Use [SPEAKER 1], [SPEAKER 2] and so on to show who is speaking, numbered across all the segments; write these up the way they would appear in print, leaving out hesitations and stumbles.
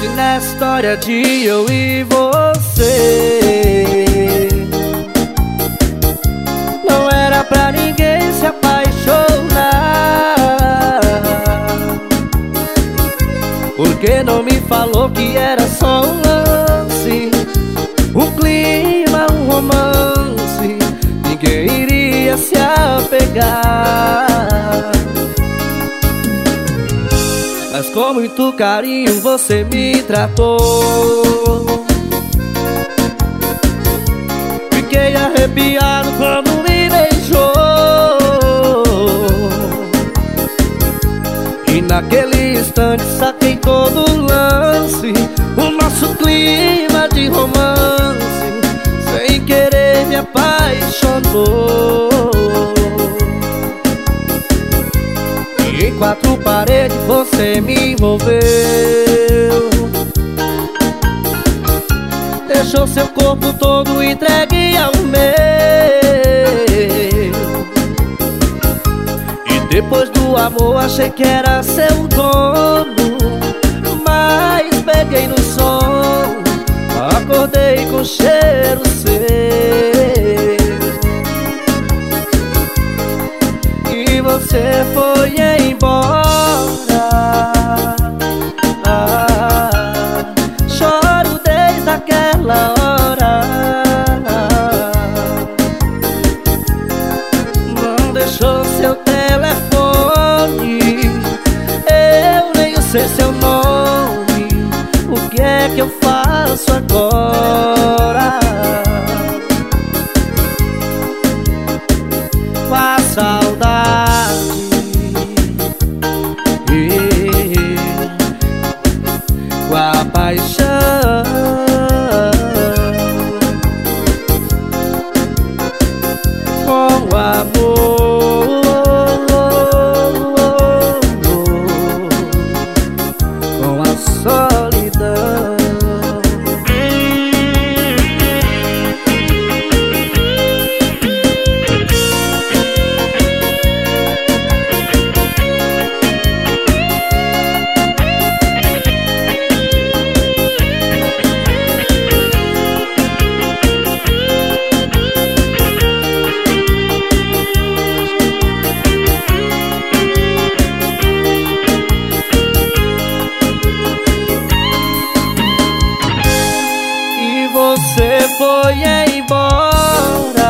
[SPEAKER 1] Se nessa história de eu e você não era pra ninguém se apaixonar, por que não me falou que era só um lance, um clima, um romance? Ninguém iria se apegar, mas com muito carinho você me tratou. Fiquei arrepiado quando me beijou, e naquele instante saquei todo o lance, o nosso clima de romance. Sem querer me apaixonou, e em quatro paredes você me envolveu. Deixou seu corpo todo entregue ao meu, e depois do amor achei que era seu dono, mas peguei no sono, acordei com cheiro seu, e você foi embora. Choro desde aquela hora, não deixou seu telefone, eu nem sei seu nome. O que é que eu faço agora? Com a saudade e com a paixão, com o amor, com a solidão. Você foi embora,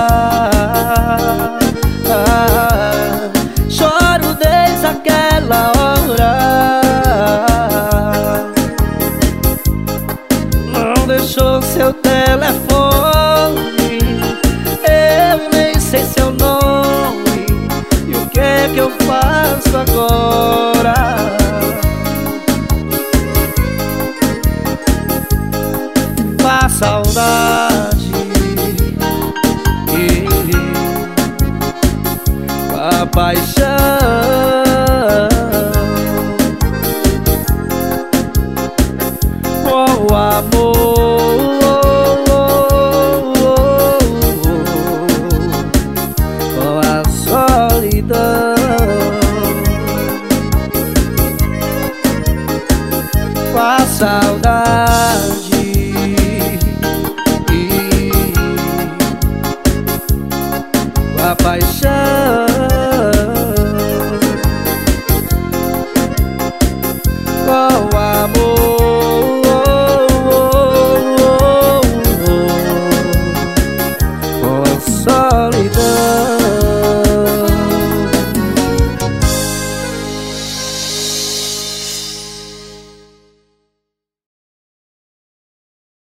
[SPEAKER 1] choro desde aquela hora, não deixou seu telefone, eu nem sei seu nome. E o que é que eu faço agora? Com a saudade e com a paixão, com o amor, com a solidão, com a saudade a paixão,